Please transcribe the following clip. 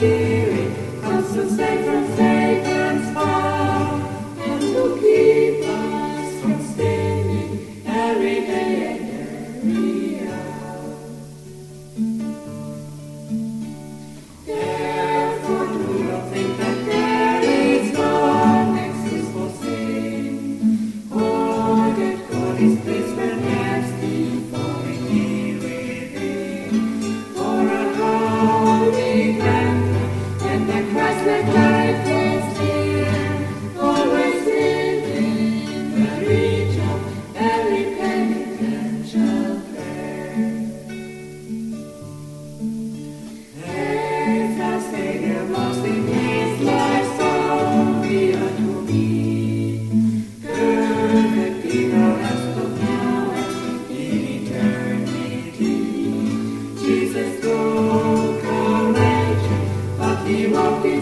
Spirit comes to save from Satan's power and to keep us from sinning every day and every hour. Therefore do not think that there is one excuse for sin, or that God is pleased when there's need for redeeming within, for a holy grandeur and the Christ-like life is here, always living the reach of every penitential prayer. As our Savior was in His life, so we are to be. Perfect ignorance of now and in eternity. Jesus broke our nature, but He walked in